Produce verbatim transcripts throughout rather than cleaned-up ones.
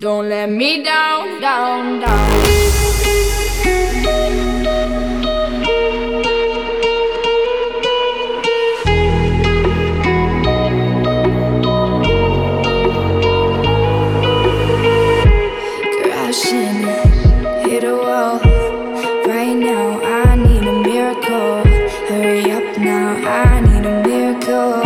Don't let me down, down, down. Crashing, hit a wall. Right now, I need a miracle. Hurry up now, I need a miracle.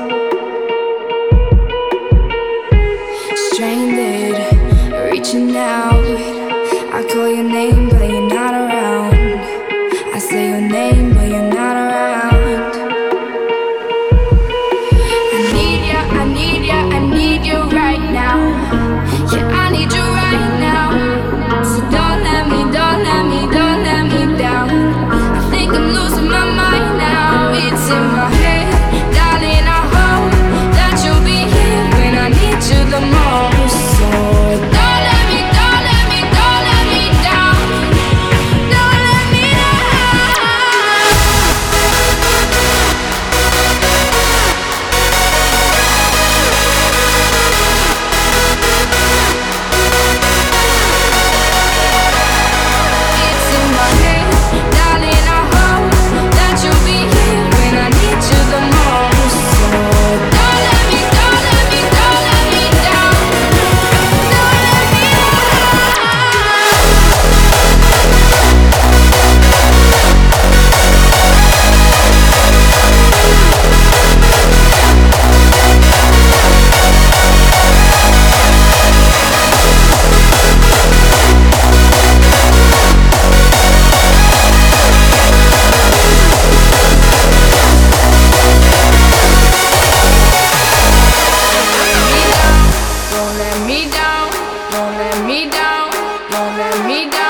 Stranded, reaching out. I call your name, but you're not around. I say your name, but you're not around. I need ya, I need ya, I need you right now. Yeah, I need you right now. So don't let me, don't let me, don't let me down. I think I'm losing my mind now. It's in my head, darling, I hope that you'll be here when I need you the most. So don't let me, don't let me, don't let me down. Don't let me It's in my head, darling, I hope that you'll be here when I need you the most. So don't let me, don't let me, don't let me down. Don't let me Don't let me down, don't let me down, don't let me down.